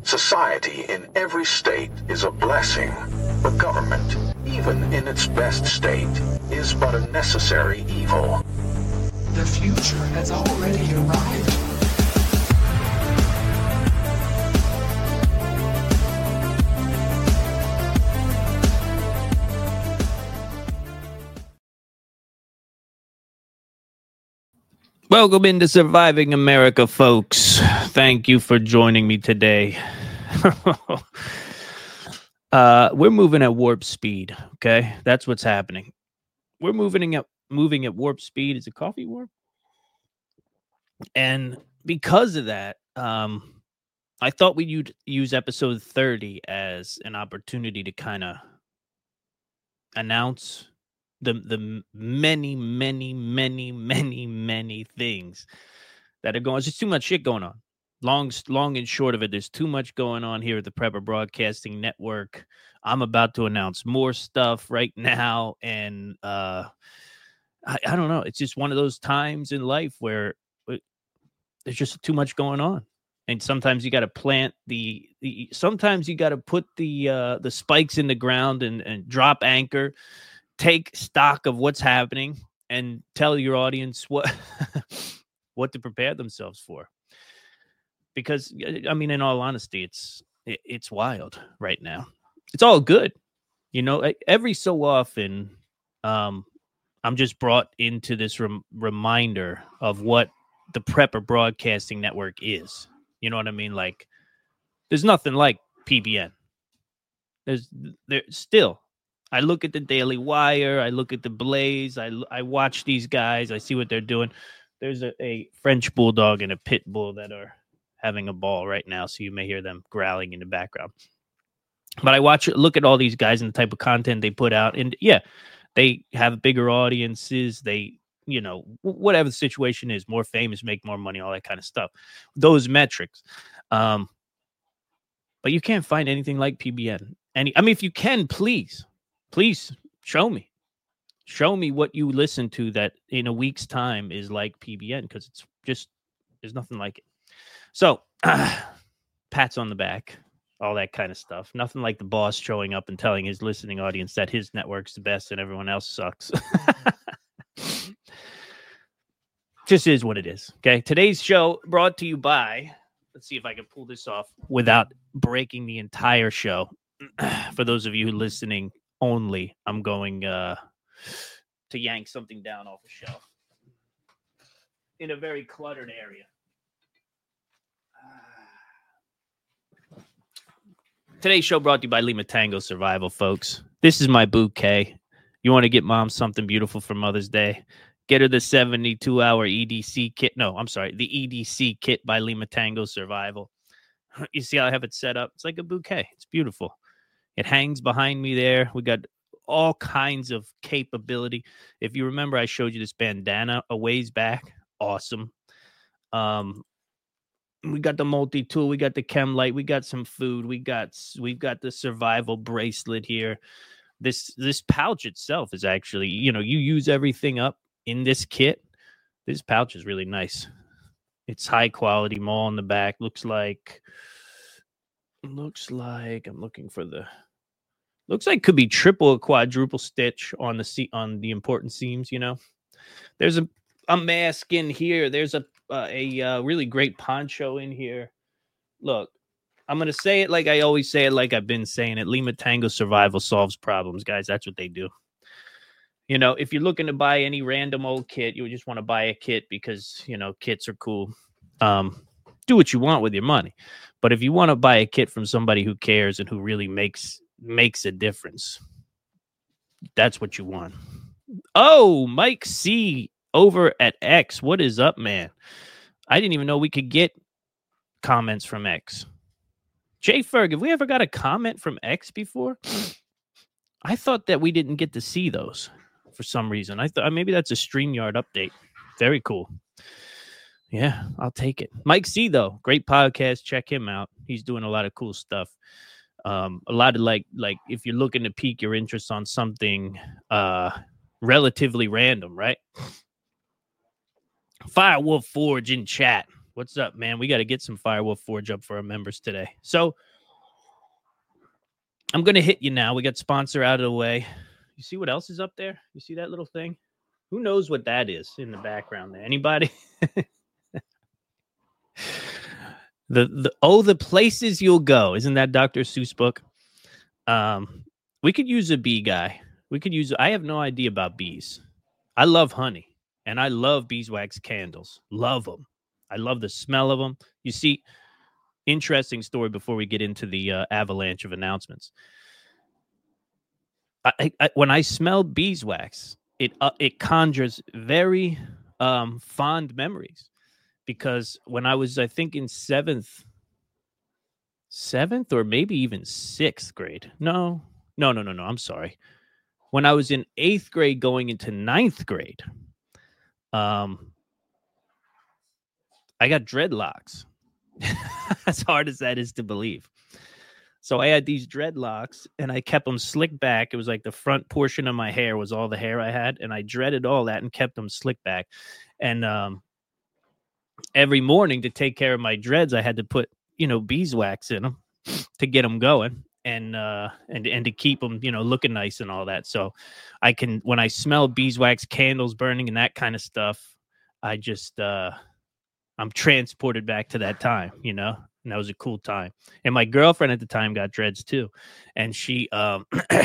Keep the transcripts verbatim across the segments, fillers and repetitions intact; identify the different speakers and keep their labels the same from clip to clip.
Speaker 1: Society in every state is a blessing. The government, even in its best state, is but a necessary evil.
Speaker 2: The future has already arrived.
Speaker 3: Welcome into Surviving America, folks. Thank you for joining me today. uh, we're moving at warp speed, okay? That's what's happening. We're moving at moving at warp speed. Is it coffee warp? And because of that, um, I thought we'd use episode thirty as an opportunity to kind of announce the the many, many, many, many, many things that are going. There's just too much shit going on. Long, long and short of it, there's too much going on here at the Prepper Broadcasting Network. I'm about to announce more stuff right now, and uh, I, I don't know. It's just one of those times in life where it, there's just too much going on, and sometimes you got to plant the, the. Sometimes you got to put the uh, the spikes in the ground and, and drop anchor. Take stock of what's happening and tell your audience what what to prepare themselves for. Because, I mean, in all honesty, it's it, it's wild right now. It's all good. You know, every so often, um, I'm just brought into this rem- reminder of what the Prepper Broadcasting Network is. You know what I mean? Like, there's nothing like P B N. There's there still. I look at the Daily Wire. I look at the Blaze. I, I watch these guys. I see what they're doing. There's a, a French bulldog and a pit bull that are having a ball right now, so you may hear them growling in the background. But I watch, look at all these guys and the type of content they put out, and yeah, they have bigger audiences. They, you know, whatever the situation is, more famous, make more money, all that kind of stuff. Those metrics. Um, but you can't find anything like P B N. Any, I mean, if you can, please. Please show me. Show me what you listen to that in a week's time is like P B N, because it's just, there's nothing like it. So, uh, pats on the back, all that kind of stuff. Nothing like the boss showing up and telling his listening audience that his network's the best and everyone else sucks. Just is what it is. Okay. Today's show brought to you by, let's see if I can pull this off without breaking the entire show. For those of you listening only, I'm going uh, to yank something down off a shelf in a very cluttered area. Uh, today's show brought to you by Lima Tango Survival, folks. This is my bouquet. You want to get mom something beautiful for Mother's Day? Get her the seventy-two hour E D C kit. No, I'm sorry, the E D C kit by Lima Tango Survival. You see how I have it set up? It's like a bouquet. It's beautiful. It hangs behind me there. We got all kinds of capability. If you remember, I showed you this bandana a ways back. Awesome. Um, we got the multi-tool. We got the chem light. We got some food. We got we've got the survival bracelet here. This this pouch itself is actually, you know, you use everything up in this kit. This pouch is really nice. It's high quality. Mall in the back. Looks like. Looks like I'm looking for the. Looks like could be triple or quadruple stitch on the se- on the important seams. You know, there's a, a mask in here. There's a uh, a uh, really great poncho in here. Look, I'm gonna say it like I always say it, like I've been saying it. Lima Tango Survival solves problems, guys. That's what they do. You know, if you're looking to buy any random old kit, you just want to buy a kit because you know kits are cool. Um, do what you want with your money, but if you want to buy a kit from somebody who cares and who really makes makes a difference, that's what you want. Oh, Mike C over at X. What is up, man? I didn't even know we could get comments from X. Jay Ferg, have we ever got a comment from X before? I thought that we didn't get to see those for some reason. I thought maybe that's a StreamYard update. Very cool. Yeah, I'll take it. Mike C, though, great podcast. Check him out. He's doing a lot of cool stuff. Um, a lot of like, like if you're looking to pique your interest on something uh, relatively random, right? Firewolf Forge in chat. What's up, man? We got to get some Firewolf Forge up for our members today. So I'm going to hit you now. We got sponsor out of the way. You see what else is up there? You see that little thing? Who knows what that is in the background there? Anybody? the the oh, the places you'll go. Isn't that Doctor Seuss book? Um, we could use a bee guy. We could use. I have no idea about bees. I love honey, and I love beeswax candles. Love them. I love the smell of them. You see, interesting story before we get into the uh, avalanche of announcements. I, I, when I smell beeswax, it uh, it conjures very um, fond memories, because when I was, I think, in seventh, seventh or maybe even sixth grade. No, no, no, no, no. I'm sorry. When I was in eighth grade going into ninth grade, um, I got dreadlocks. As hard as that is to believe. So I had these dreadlocks, and I kept them slicked back. It was like the front portion of my hair was all the hair I had, and I dreaded all that and kept them slicked back. And um, every morning to take care of my dreads, I had to put, you know, beeswax in them to get them going, and uh, and and to keep them, you know, looking nice and all that. So I can, when I smell beeswax candles burning and that kind of stuff, I just uh, I'm transported back to that time, you know. And that was a cool time. And my girlfriend at the time got dreads too. And she um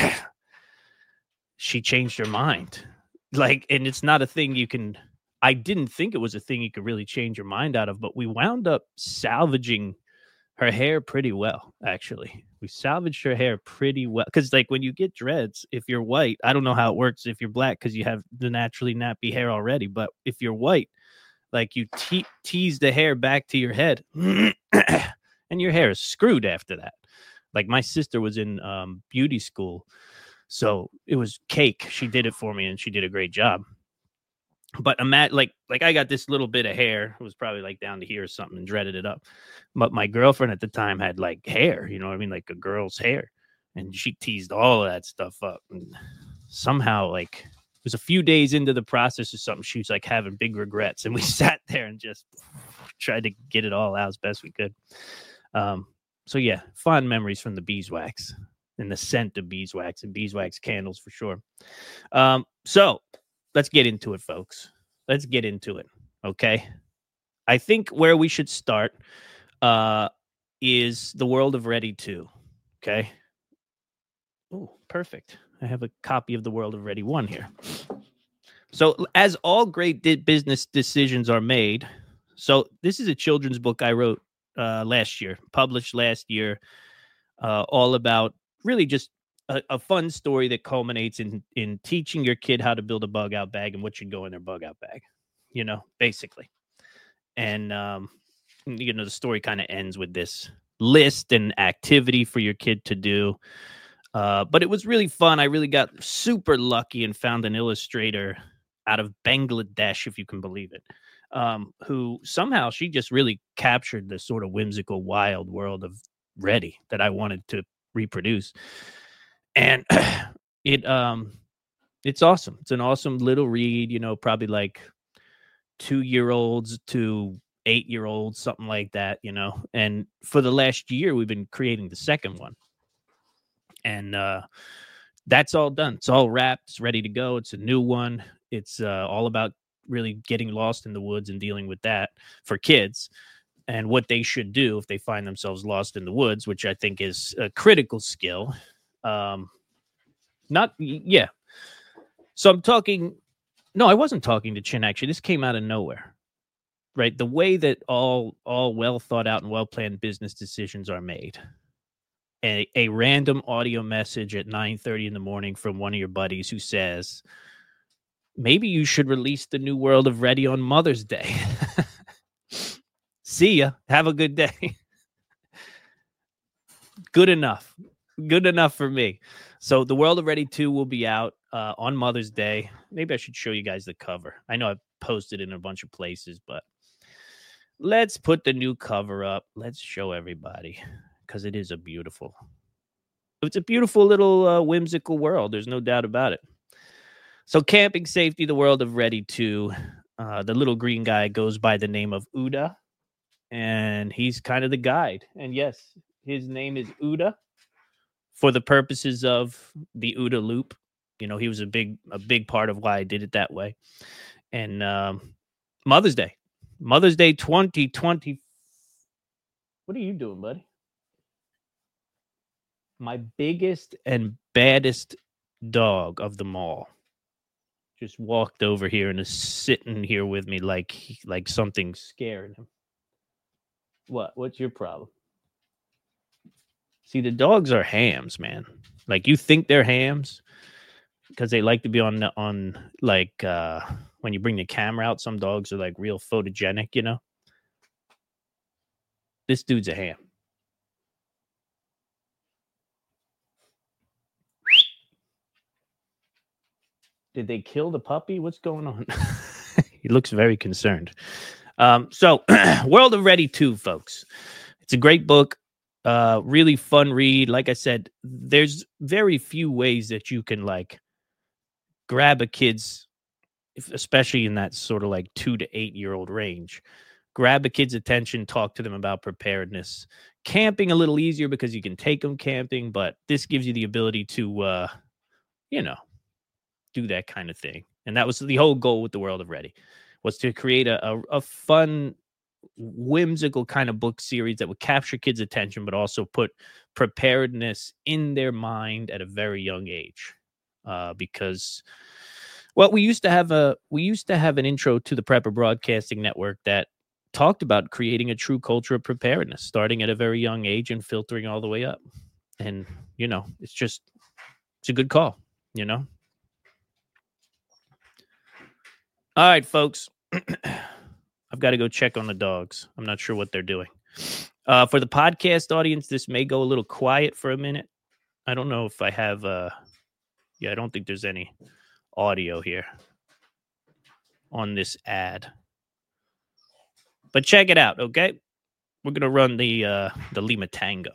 Speaker 3: she changed her mind. Like, and it's not a thing you can, I didn't think it was a thing you could really change your mind out of, but we wound up salvaging her hair pretty well, actually. We salvaged her hair pretty well. Because, like, when you get dreads, if you're white, I don't know how it works if you're black because you have the naturally nappy hair already. But if you're white, like, you te- tease the hair back to your head, and your hair is screwed after that. Like, my sister was in um, beauty school, so it was cake. She did it for me, and she did a great job. But imagine, like, like I got this little bit of hair. It was probably like down to here or something, and dreaded it up. But my girlfriend at the time had like hair, you know what I mean, like a girl's hair, and she teased all of that stuff up. And somehow, like, it was a few days into the process or something, she was like having big regrets, and we sat there and just tried to get it all out as best we could. Um, so yeah, fond memories from the beeswax and the scent of beeswax and beeswax candles for sure. Um, so let's get into it, folks. Let's get into it. Okay. I think where we should start uh, is the world of Ready two. Okay. Oh, perfect. I have a copy of the world of Ready one here. So as all great di- business decisions are made. So this is a children's book I wrote uh, last year, published last year, uh, all about really just a, a fun story that culminates in, in teaching your kid how to build a bug out bag and what should go in their bug out bag, you know, basically. And, um, you know, the story kind of ends with this list and activity for your kid to do. Uh, but it was really fun. I really got super lucky and found an illustrator out of Bangladesh, if you can believe it, um, who somehow she just really captured the sort of whimsical, wild world of Ready that I wanted to reproduce. And it um, it's awesome. It's an awesome little read, you know, probably like two-year-olds to eight-year-olds, something like that, you know. And for the last year, we've been creating the second one. And uh, that's all done. It's all wrapped. It's ready to go. It's a new one. It's uh, all about really getting lost in the woods and dealing with that for kids and what they should do if they find themselves lost in the woods, which I think is a critical skill. Um, not, yeah. So I'm talking, no, I wasn't talking to Chin, actually. This came out of nowhere, right? The way that all, all well thought out and well-planned business decisions are made. A, a random audio message at nine thirty in the morning from one of your buddies who says, maybe you should release the new world of Ready on Mother's Day. See ya. Have a good day. Good enough. Good enough for me. So the world of Ready two will be out uh, on Mother's Day. Maybe I should show you guys the cover. I know I've posted it in a bunch of places, but let's put the new cover up. Let's show everybody. Because it is a beautiful, it's a beautiful little uh, whimsical world. There's no doubt about it. So camping safety, the world of Ready two. Uh, the little green guy goes by the name of Uda. and he's kind of the guide. And yes, his name is Uda for the purposes of the Uda loop. You know, he was a big, a big part of why I did it that way. And um, Mother's Day, Mother's Day twenty twenty. What are you doing, buddy? My biggest and baddest dog of them all just walked over here and is sitting here with me like like something's scaring him. What? What's your problem? See, the dogs are hams, man. Like, you think they're hams because they like to be on on like uh, when you bring the camera out. Some dogs are like real photogenic, you know. This dude's a ham. Did they kill the puppy? What's going on? He looks very concerned. Um, so, World of Ready two, folks. It's a great book. Uh, really fun read. Like I said, there's very few ways that you can like grab a kid's, especially in that sort of like two to eight year old range, grab a kid's attention, talk to them about preparedness. Camping a little easier because you can take them camping, but this gives you the ability to, uh, you know, do that kind of thing. And that was the whole goal with the World of Ready, was to create a, a, a fun, whimsical kind of book series that would capture kids' attention, but also put preparedness in their mind at a very young age. Uh, because, well, we used to have a we used to have an intro to the Prepper Broadcasting Network that talked about creating a true culture of preparedness, starting at a very young age and filtering all the way up. And, you know, it's just, it's a good call, you know? All right, folks. I've got to go check on the dogs. I'm not sure what they're doing. Uh, for the podcast audience, this may go a little quiet for a minute. I don't know if I have... Uh, yeah, I don't think there's any audio here on this ad. But check it out, okay? We're going to run the uh, the Lima Tango.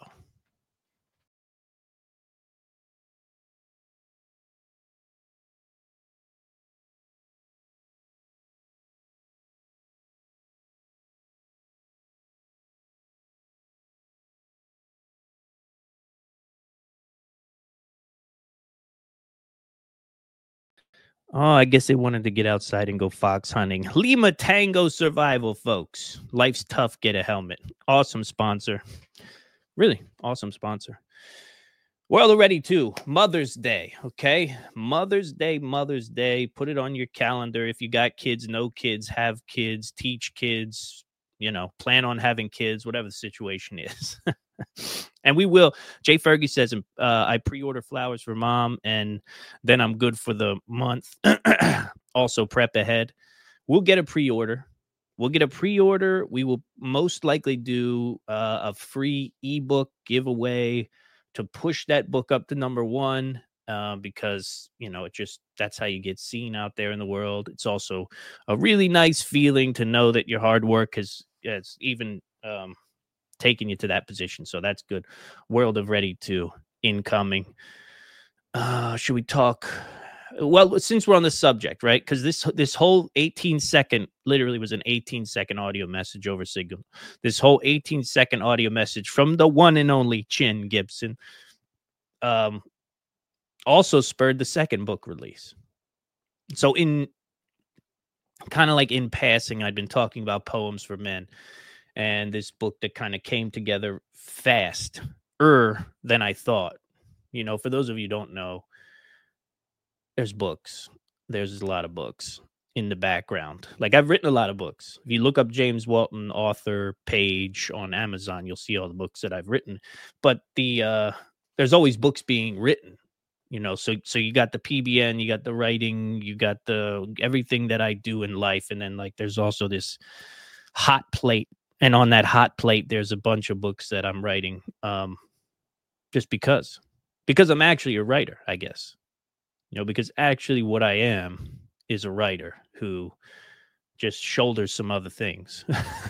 Speaker 3: Oh, I guess they wanted to get outside and go fox hunting. Lima Tango Survival, folks. Life's tough. Get a helmet. Awesome sponsor. Really awesome sponsor. World of Ready two, Mother's Day. Okay. Mother's Day, Mother's Day. Put it on your calendar. If you got kids, no kids, have kids, teach kids, you know, plan on having kids, whatever the situation is. And we will. Jay Fergie says, uh, I pre-order flowers for mom, and then I'm good for the month. Also, prep ahead. We'll get a pre-order. We'll get a pre-order. We will most likely do uh, a free ebook giveaway to push that book up to number one, uh, because, you know, it just, that's how you get seen out there in the world. It's also a really nice feeling to know that your hard work has, has even... Um, taking you to that position. So that's good. World of Ready two incoming. Uh, should we talk? Well, since we're on the subject, right? Because this this whole eighteen second literally was an eighteen second audio message over Signal. This whole eighteen second audio message from the one and only Chin Gibson um, also spurred the second book release. So in kind of like in passing, I'd been talking about Poems for Men. And this book that kind of came together faster than I thought. You know, for those of you who don't know, there's books. There's a lot of books in the background. Like, I've written a lot of books. If you look up James Walton author page on Amazon, you'll see all the books that I've written. But the uh, there's always books being written. You know, so so you got the P B N, you got the writing, you got the everything that I do in life. And then, like, there's also this hot plate. And on that hot plate, there's a bunch of books that I'm writing um, just because. Because I'm actually a writer, I guess. You know, because actually what I am is a writer who just shoulders some other things.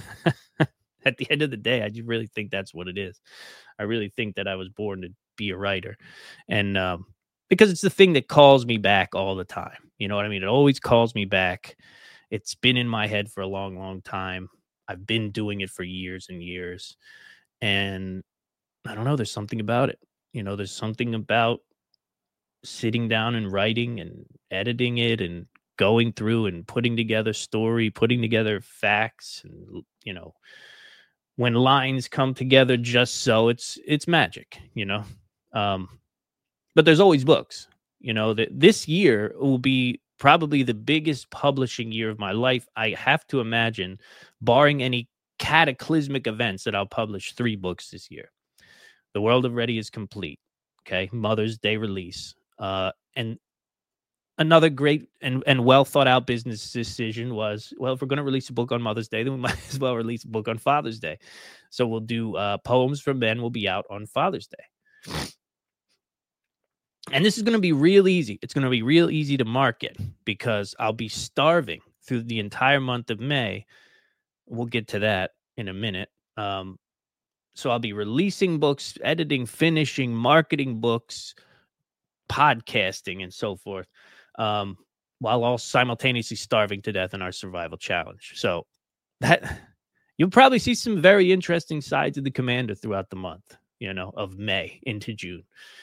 Speaker 3: At the end of the day, I just really think that's what it is. I really think that I was born to be a writer. And um, because it's the thing that calls me back all the time. You know what I mean? It always calls me back. It's been in my head for a long, long time. I've been doing it for years and years. And I don't know, there's something about it. You know, there's something about sitting down and writing and editing it and going through and putting together story, putting together facts, and you know, when lines come together just so, it's it's magic, you know. Um, but there's always books, you know. That this year will be probably the biggest publishing year of my life. I have to imagine, barring any cataclysmic events, that I'll publish three books this year. The World of Ready is complete. Okay, Mother's Day release. Uh, and another great and, and well thought out business decision was, well, if we're going to release a book on Mother's Day, then we might as well release a book on Father's Day. So we'll do uh, Poems for Men will be out on Father's Day. And this is going to be real easy. It's going to be real easy to market because I'll be starving through the entire month of May. We'll get to that in a minute. Um, so I'll be releasing books, editing, finishing, marketing books, podcasting, and so forth, um, while all simultaneously starving to death in our survival challenge. So that you'll probably see some very interesting sides of the Commander throughout the month, you know, of May into June.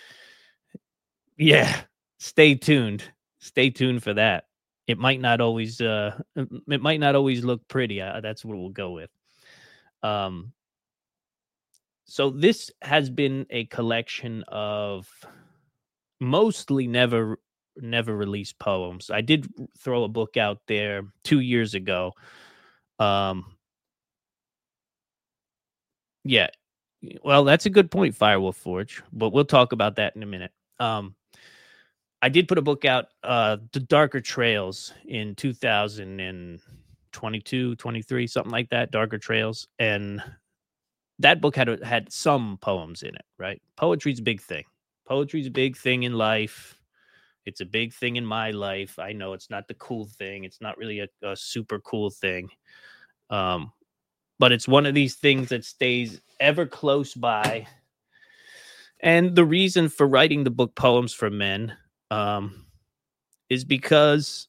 Speaker 3: Yeah, stay tuned. Stay tuned for that. It might not always, uh, it might not always look pretty. Uh, that's what we'll go with. Um, so this has been a collection of mostly never never released poems. I did throw a book out there two years ago. Um, yeah, well, that's a good point, Firewolf Forge, but we'll talk about that in a minute. Um, I did put a book out, uh, The Darker Trails, in two thousand twenty-two, twenty-three, something like that, Darker Trails, and that book had had some poems in it, right? Poetry's a big thing. Poetry's a big thing in life. It's a big thing in my life. I know it's not the cool thing. It's not really a, a super cool thing. Um, but it's one of these things that stays ever close by. And the reason for writing the book Poems for Men um, is because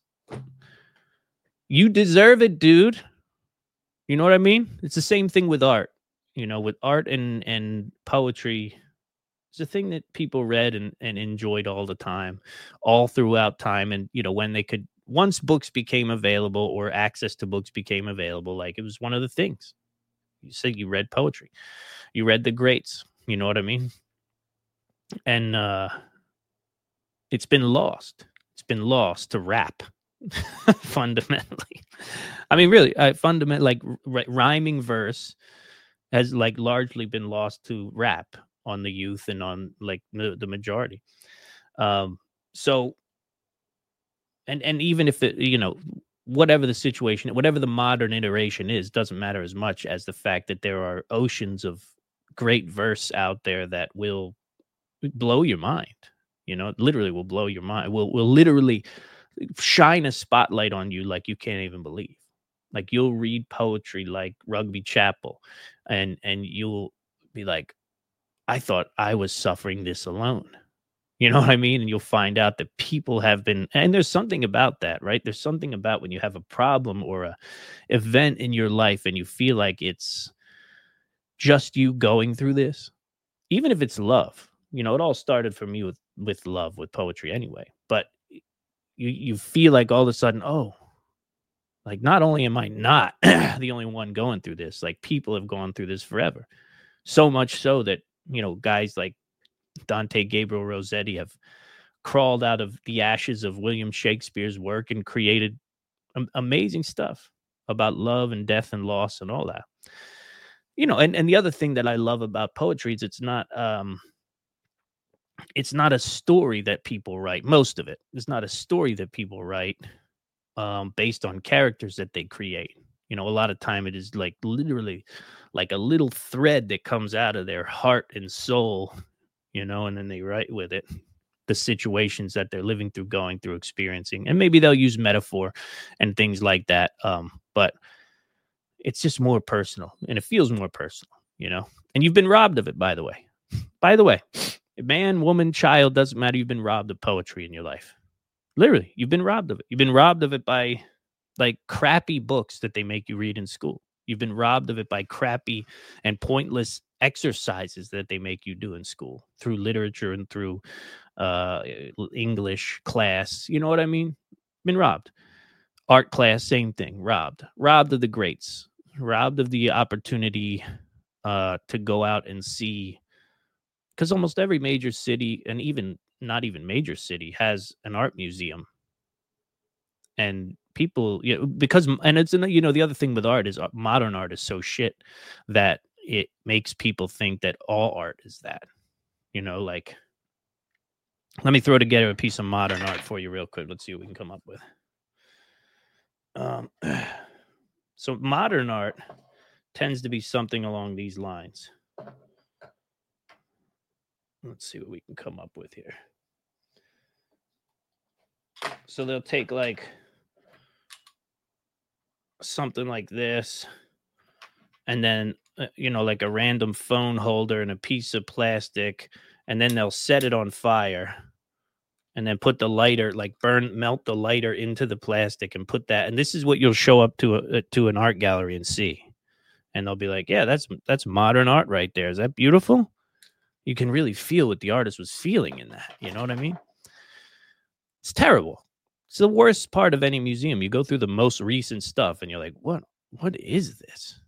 Speaker 3: you deserve it, dude. You know what I mean? It's the same thing with art. You know, with art and, and poetry, it's a thing that people read and, and enjoyed all the time, all throughout time. And, you know, when they could, once books became available or access to books became available, like it was one of the things. You said you read poetry. You read the greats. You know what I mean? And uh, it's been lost. It's been lost to rap, fundamentally. I mean, really, uh, fundamental, like r- rhyming verse has like largely been lost to rap on the youth and on like the, the majority. Um, so, and, and even if it, you know, whatever the situation, whatever the modern iteration is, doesn't matter as much as the fact that there are oceans of great verse out there that will blow your mind. You know, it literally will blow your mind. Will will literally shine a spotlight on you like you can't even believe. Like you'll read poetry like Rugby Chapel, and and you'll be like, I thought I was suffering this alone. You know what I mean? And you'll find out that people have been, and there's something about that, right? There's something about when you have a problem or a event in your life and you feel like it's just you going through this, even if it's love. You know, it all started for me with, with love, with poetry anyway. But you you feel like all of a sudden, oh, like not only am I not the only one going through this, like people have gone through this forever. So much so that, you know, guys like Dante Gabriel Rossetti have crawled out of the ashes of William Shakespeare's work and created am- amazing stuff about love and death and loss and all that. You know, and, and the other thing that I love about poetry is it's not um it's not a story that people write. Most of it is not a story that people write um based on characters that they create. You know, a lot of time it is like literally like a little thread that comes out of their heart and soul, you know, and then they write with it the situations that they're living through, going through, experiencing. And maybe they'll use metaphor and things like that. Um, but it's just more personal and it feels more personal, you know, and you've been robbed of it, by the way. By the way, man, woman, child, doesn't matter. You've been robbed of poetry in your life. Literally, you've been robbed of it. You've been robbed of it by like crappy books that they make you read in school. You've been robbed of it by crappy and pointless exercises that they make you do in school through literature and through uh, English class. You know what I mean? Been robbed. Art class, same thing. Robbed. Robbed of the greats. Robbed of the opportunity uh, to go out and see. Because almost every major city, and even not even major city, has an art museum. And people, you know, because, and it's, you know, the other thing with art is modern art is so shit that it makes people think that all art is that, you know, like, let me throw together a piece of modern art for you real quick. Let's see what we can come up with. Um, so modern art tends to be something along these lines. Let's see what we can come up with here. So they'll take like something like this, and then, uh, you know, like a random phone holder and a piece of plastic, and then they'll set it on fire and then put the lighter, like burn, melt the lighter into the plastic and put that. And this is what you'll show up to a, to an art gallery and see. And they'll be like, yeah, that's, that's modern art right there. Is that beautiful? You can really feel what the artist was feeling in that. You know what I mean? It's terrible. It's the worst part of any museum. You go through the most recent stuff and you're like, what, what is this?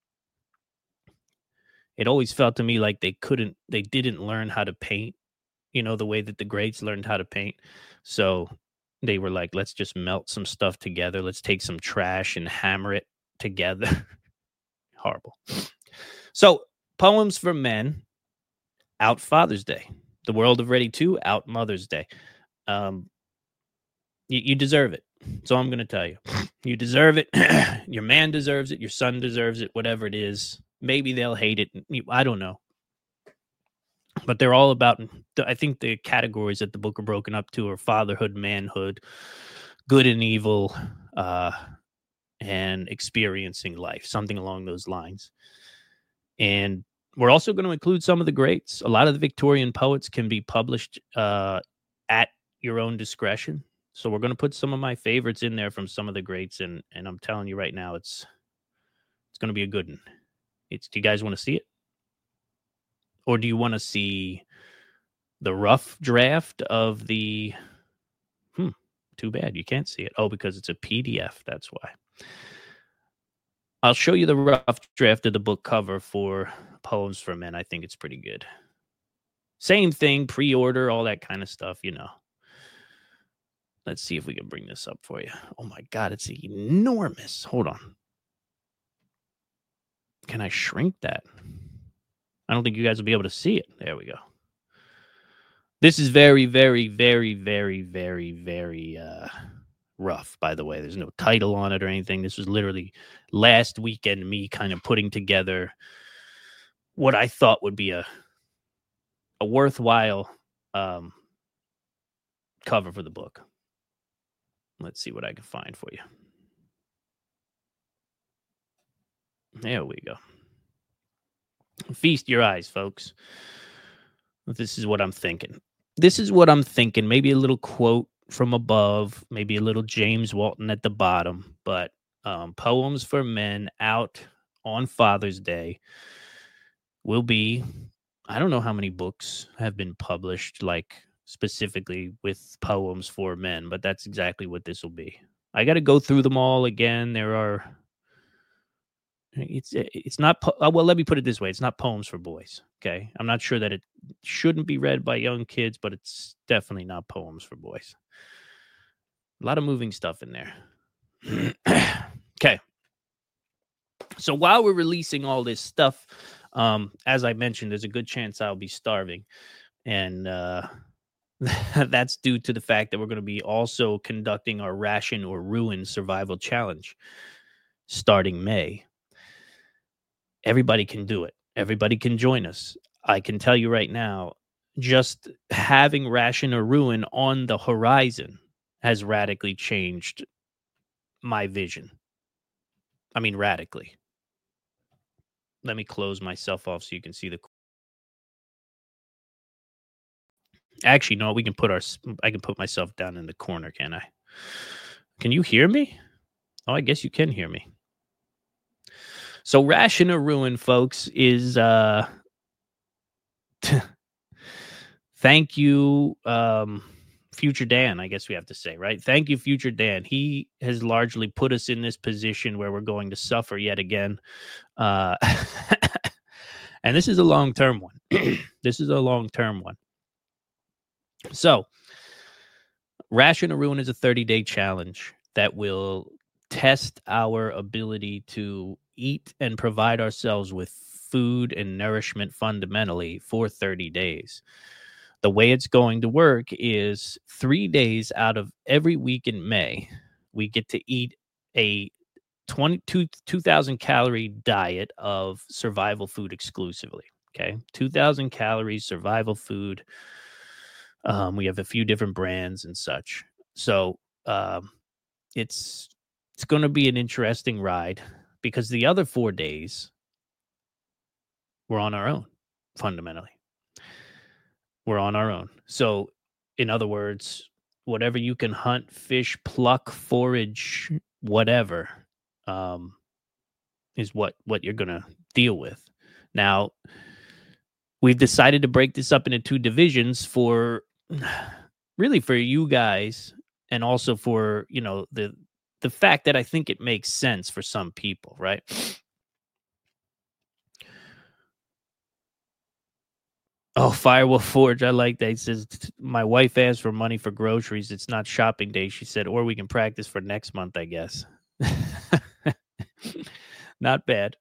Speaker 3: It always felt to me like they couldn't, they didn't learn how to paint, you know, the way that the greats learned how to paint. So they were like, let's just melt some stuff together. Let's take some trash and hammer it together. Horrible. So Poems for Men, out Father's Day. The World of Ready two, out Mother's Day. Um, you, you deserve it. That's all I'm going to tell you. You deserve it. Your man deserves it. Your son deserves it. Whatever it is. Maybe they'll hate it. I don't know. But they're all about, I think the categories that the book are broken up to are fatherhood, manhood, good and evil, uh, and experiencing life, something along those lines. And we're also going to include some of the greats. A lot of the Victorian poets can be published uh, at your own discretion. So we're going to put some of my favorites in there from some of the greats. And, and I'm telling you right now, it's it's going to be a good one. It's, do you guys want to see it? Or do you want to see the rough draft of the... Hmm, too bad you can't see it. Oh, because it's a P D F. That's why. I'll show you the rough draft of the book cover for Poems for Men. I think it's pretty good. Same thing, pre-order, all that kind of stuff, you know. Let's see if we can bring this up for you. Oh my God, it's enormous. Hold on. Can I shrink that? I don't think you guys will be able to see it. There we go. This is very, very, very, very, very, very uh, rough, by the way. There's no title on it or anything. This was literally last weekend me kind of putting together what I thought would be a a worthwhile um, cover for the book. Let's see what I can find for you. There we go. Feast your eyes, folks. This is what I'm thinking. This is what I'm thinking. Maybe a little quote from above, maybe a little James Walton at the bottom, but um, Poems for Men, out on Father's Day, will be, I don't know how many books have been published, like specifically with poems for men, but that's exactly what this will be. I got to go through them all again. There are, it's it's not, po- well, let me put it this way. It's not poems for boys, okay? I'm not sure that it shouldn't be read by young kids, but it's definitely not poems for boys. A lot of moving stuff in there. Okay. So while we're releasing all this stuff, um, as I mentioned, there's a good chance I'll be starving. And uh, that's due to the fact that we're going to be also conducting our Ration or Ruin Survival Challenge starting May. Everybody can do it. Everybody can join us. I can tell you right now, just having Ration or Ruin on the horizon has radically changed my vision. I mean, radically. Let me close myself off so you can see the... Actually, no, we can put our... I can put myself down in the corner, can I? Can you hear me? Oh, I guess you can hear me. So Ration or Ruin, folks, is uh thank you, um, Future Dan, I guess we have to say, right? Thank you, Future Dan. He has largely put us in this position where we're going to suffer yet again. Uh, and this is a long-term one. This is a long-term one. So, Ration or Ruin is a thirty-day challenge that will test our ability to eat and provide ourselves with food and nourishment fundamentally for thirty days. The way it's going to work is three days out of every week in May, we get to eat a twenty-two two thousand calorie diet of survival food exclusively. Okay. two thousand calories, survival food. Um, we have a few different brands and such. So um, it's it's going to be an interesting ride because the other four days we're on our own, fundamentally. We're on our own. So, in other words, whatever you can hunt, fish, pluck, forage, whatever, um, is what what you're going to deal with. Now, we've decided to break this up into two divisions for really for you guys, and also for, you know, the the fact that I think it makes sense for some people, right? Oh, Firewolf Forge, I like that. He says, my wife asked for money for groceries. It's not shopping day, she said, or we can practice for next month, I guess. Not bad.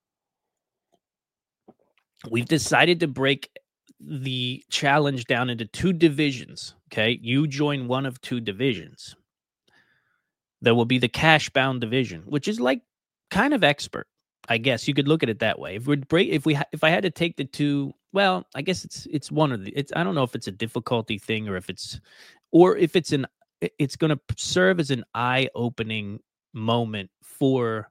Speaker 3: We've decided to break the challenge down into two divisions, okay? You join one of two divisions. There will be the cash-bound division, which is like kind of expert, I guess. You could look at it that way. If we break, if we, ha- if I had to take the two, well, I guess it's it's one of the. It's I don't know if it's a difficulty thing or if it's, or if it's an. It's going to serve as an eye-opening moment for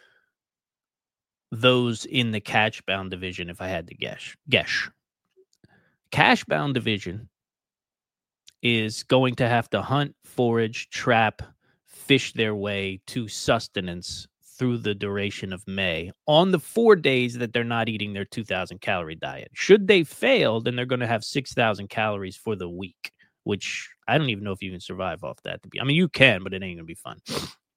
Speaker 3: those in the cash-bound division. If I had to guess, guess, cash-bound division is going to have to hunt, forage, trap, fish their way to sustenance through the duration of May on the four days that they're not eating their two thousand calorie diet. Should they fail, then they're going to have six thousand calories for the week, which I don't even know if you can survive off that. To be, I mean, you can, but it ain't going to be fun.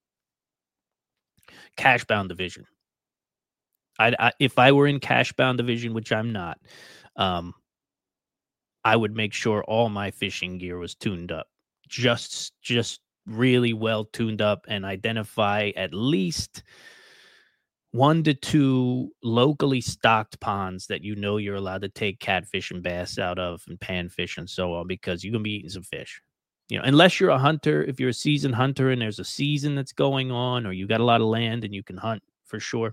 Speaker 3: Cash bound division. I, I if I were in cash bound division, which I'm not, um, I would make sure all my fishing gear was tuned up, just just. really well tuned up, and identify at least one to two locally stocked ponds that you know you're allowed to take catfish and bass out of and panfish and so on, because you're going to be eating some fish. You know, unless you're a hunter, if you're a seasoned hunter and there's a season that's going on, or you got a lot of land and you can hunt for sure.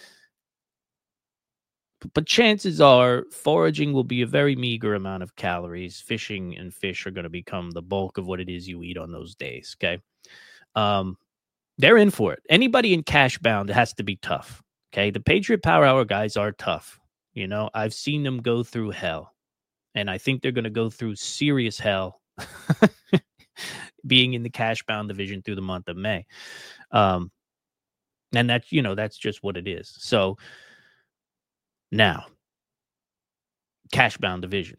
Speaker 3: But chances are foraging will be a very meager amount of calories. Fishing and fish are going to become the bulk of what it is you eat on those days. Okay. Um, they're in for it. Anybody in cash bound has to be tough. Okay. The Patriot Power Hour guys are tough. You know, I've seen them go through hell, and I think they're going to go through serious hell being in the cash bound division through the month of May. Um, and that's, you know, that's just what it is. So, now, cash-bound division.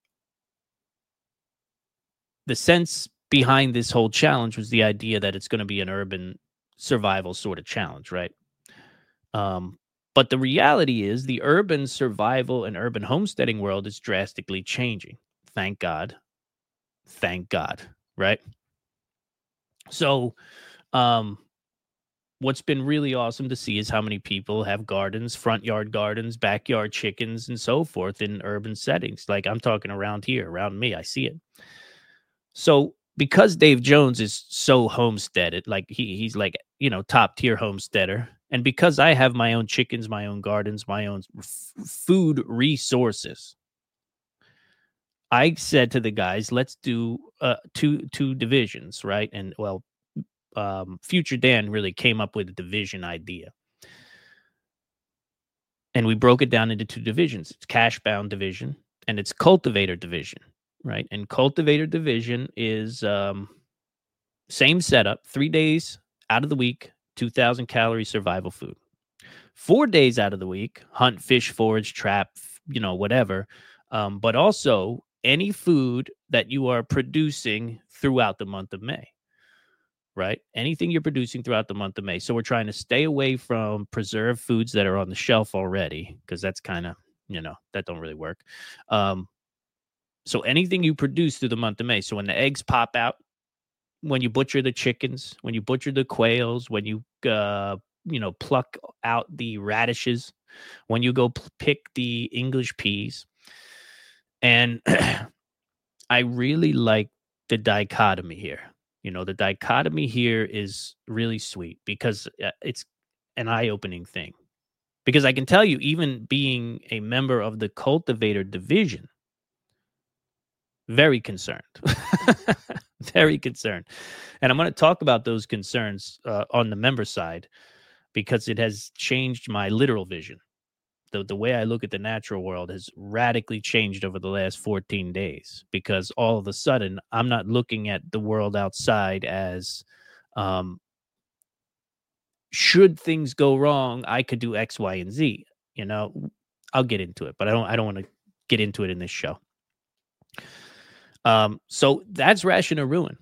Speaker 3: The sense behind this whole challenge was the idea that it's going to be an urban survival sort of challenge, right? Um, but the reality is the urban survival and urban homesteading world is drastically changing. Thank God. Thank God, right? So, um... what's been really awesome to see is how many people have gardens, front yard gardens, backyard chickens, and so forth in urban settings. Like I'm talking around here, around me, I see it. So because Dave Jones is so homesteaded, like he he's like, you know, top tier homesteader, and because I have my own chickens, my own gardens, my own f- food resources, I said to the guys, let's do uh, two two divisions, right? And well, Um, Future Dan really came up with a division idea. And we broke it down into two divisions. It's cash-bound division and it's cultivator division, right? And cultivator division is um, same setup, three days out of the week, two thousand calorie survival food. four days out of the week, hunt, fish, forage, trap, you know, whatever. Um, but also any food that you are producing throughout the month of May, right? Anything you're producing throughout the month of May. So we're trying to stay away from preserved foods that are on the shelf already, because that's kind of, you know, that don't really work. Um, so anything you produce through the month of May. So when the eggs pop out, when you butcher the chickens, when you butcher the quails, when you, uh, you know, pluck out the radishes, when you go p- pick the English peas. And I really like the dichotomy here. You know, the dichotomy here is really sweet because uh, it's an eye-opening thing. Because I can tell you, even being a member of the cultivator division, very concerned, very concerned. And I'm going to talk about those concerns uh, on the member side because it has changed my literal vision. The, the way I look at the natural world has radically changed over the last fourteen days because all of a sudden I'm not looking at the world outside as um, should things go wrong, I could do X, Y, and Z. You know, I'll get into it, but I don't I don't want to get into it in this show. Um, so that's Ration or Ruin.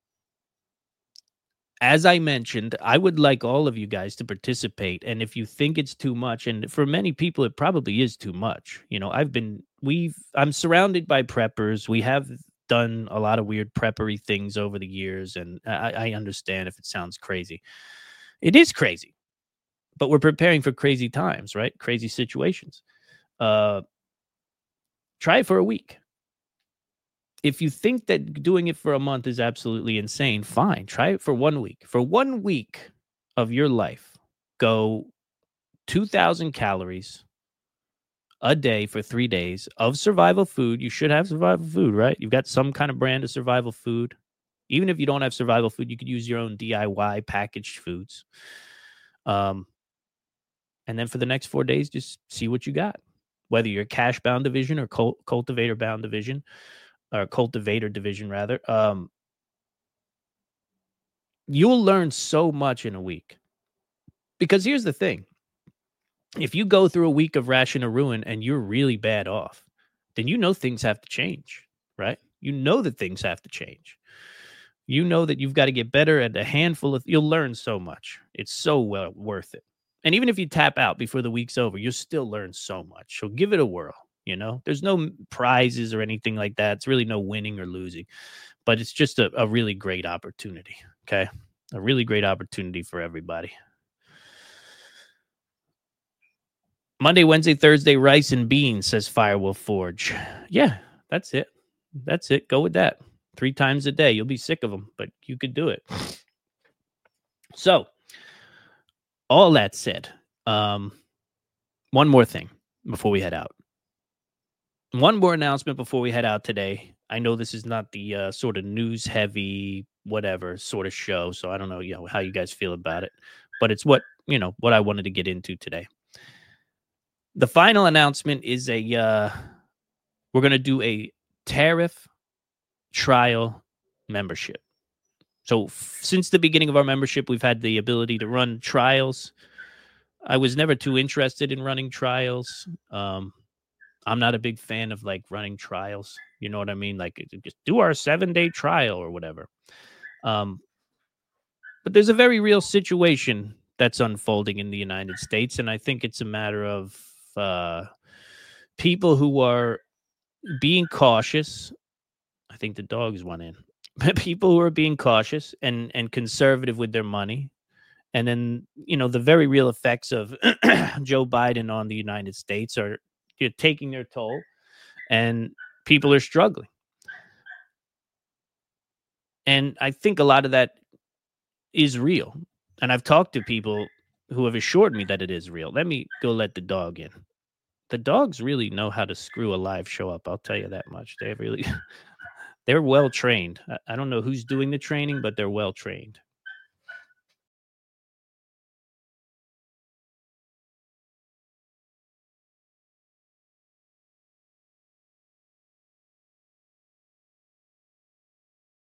Speaker 3: As I mentioned, I would like all of you guys to participate. And if you think it's too much, and for many people, it probably is too much. You know, I've been, we've, I'm surrounded by preppers. We have done a lot of weird preppery things over the years. And I, I understand if it sounds crazy. It is crazy, but we're preparing for crazy times, right? Crazy situations. Uh, try it for a week. If you think that doing it for a month is absolutely insane, fine. Try it for one week. For one week of your life, go two thousand calories a day for three days of survival food. You should have survival food, right? You've got some kind of brand of survival food. Even if you don't have survival food, you could use your own D I Y packaged foods. Um, and then for the next four days, just see what you got. Whether you're cash bound division or cult- cultivator bound division, or cultivator division rather, um, you'll learn so much in a week. Because here's the thing. If you go through a week of Ration or Ruin and you're really bad off, then you know things have to change, right? You know that things have to change. You know that you've got to get better at a handful of, you'll learn so much. It's so well worth it. And even if you tap out before the week's over, you'll still learn so much. So give it a whirl. You know, there's no prizes or anything like that. It's really no winning or losing, but it's just a, a really great opportunity. Okay. A really great opportunity for everybody. Monday, Wednesday, Thursday, rice and beans, says Firewolf Forge. Yeah, that's it. That's it. Go with that. Three times a day. You'll be sick of them, but you could do it. So, all that said, um, one more thing before we head out. One more announcement before we head out today. I know this is not the uh, sort of news-heavy, whatever sort of show, so I don't know, you know, how you guys feel about it, but it's what, you know, what I wanted to get into today. The final announcement is a, uh, we're going to do a tariff trial membership. So f- since the beginning of our membership, we've had the ability to run trials. I was never too interested in running trials. Um, I'm not a big fan of like running trials. You know what I mean? Like just do our seven day trial or whatever. Um, but there's a very real situation that's unfolding in the United States. And I think it's a matter of uh, people who are being cautious. I think the dogs went in. People who are being cautious and, and conservative with their money. And then, you know, the very real effects of Joe Biden on the United States are you know, taking their toll. And people are struggling. And I think a lot of that is real. And I've talked to people who have assured me that it is real. Let me go let the dog in. The dogs really know how to screw a live show up. I'll tell you that much. They really, they're well trained. I don't know who's doing the training, but they're well trained.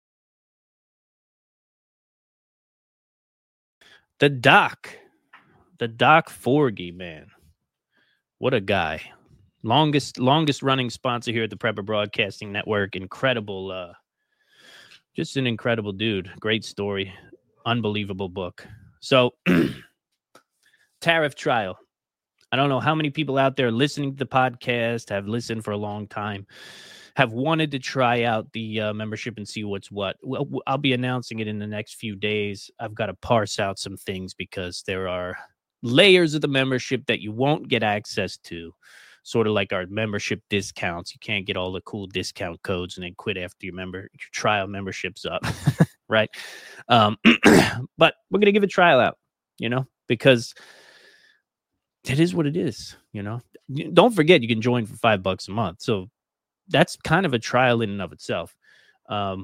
Speaker 3: The doc, the Doc Forgy, man. What a guy. Longest longest running sponsor here at the Prepper Broadcasting Network. Incredible. Uh, just an incredible dude. Great story. Unbelievable book. So, tariff trial. I don't know how many people out there listening to the podcast have listened for a long time, have wanted to try out the uh, membership and see what's what. Well, I'll be announcing it in the next few days. I've got to parse out some things because there are layers of the membership that you won't get access to, sort of like our membership discounts. You can't get all the cool discount codes and then quit after your member your trial membership's up, right? Um, but we're gonna give a trial out, you know, because it is what it is. You know, don't forget you can join for five bucks a month, so that's kind of a trial in and of itself. Um,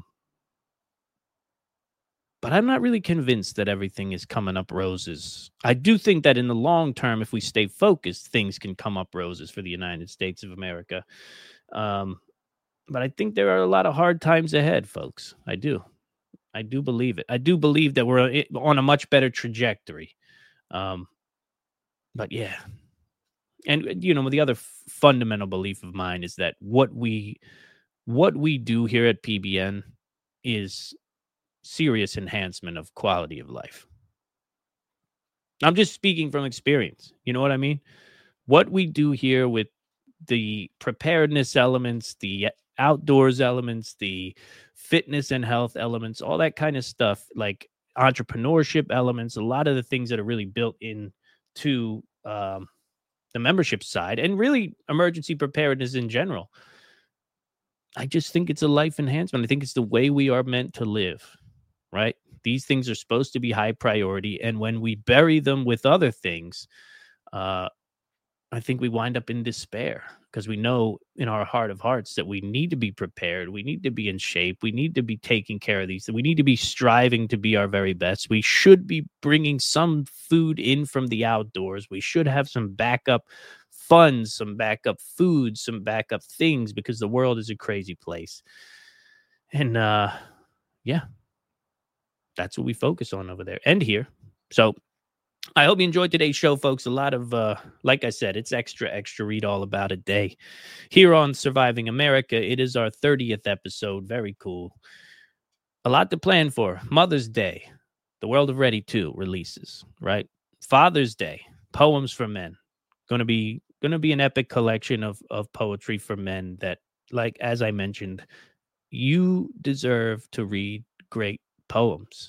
Speaker 3: But I'm not really convinced that everything is coming up roses. I do think that in the long term, if we stay focused, things can come up roses for the United States of America. Um, but I think there are a lot of hard times ahead, folks. I do. I do believe it. I do believe that we're on a much better trajectory. Um, but yeah. And, you know, the other f- fundamental belief of mine is that what we what we do here at P B N is serious enhancement of quality of life. I'm just speaking from experience. You know what I mean? What we do here with the preparedness elements, the outdoors elements, the fitness and health elements, all that kind of stuff, like entrepreneurship elements, a lot of the things that are really built into um, the membership side and really emergency preparedness in general. I just think it's a life enhancement. I think it's the way we are meant to live. Right? These things are supposed to be high priority. And when we bury them with other things, uh, I think we wind up in despair because we know in our heart of hearts that we need to be prepared. We need to be in shape. We need to be taking care of these. We need to be striving to be our very best. We should be bringing some food in from the outdoors. We should have some backup funds, some backup food, some backup things because the world is a crazy place. And uh, yeah. That's what we focus on over there and here. So I hope you enjoyed today's show, folks. A lot of, uh, like I said, it's extra, extra read all about a day here on Surviving America. It is our thirtieth episode. Very cool. A lot to plan for. Mother's Day, The World of Ready two releases, right? Father's Day, Poems for Men. Going to be going to be an epic collection of of poetry for men that, like, as I mentioned, you deserve to read great poems.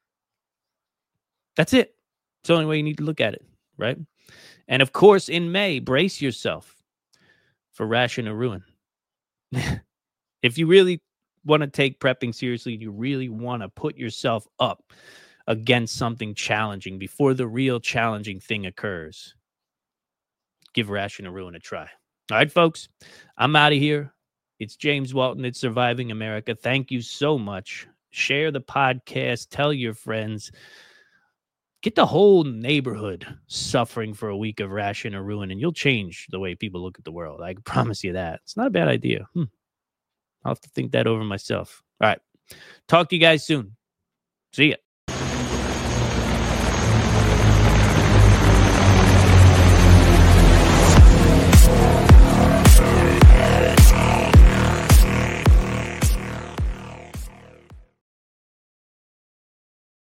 Speaker 3: That's it. It's the only way you need to look at it, right? And of course, in May, brace yourself for Ration or Ruin. If you really want to take prepping seriously, you really want to put yourself up against something challenging before the real challenging thing occurs, give Ration or Ruin a try. All right, folks, I'm out of here. It's James Walton. It's Surviving America. Thank you so much. Share the podcast. Tell your friends. Get the whole neighborhood suffering for a week of Ration or Ruin, and you'll change the way people look at the world. I can promise you that. It's not a bad idea. Hmm. I'll have to think that over myself. All right. Talk to you guys soon. See ya.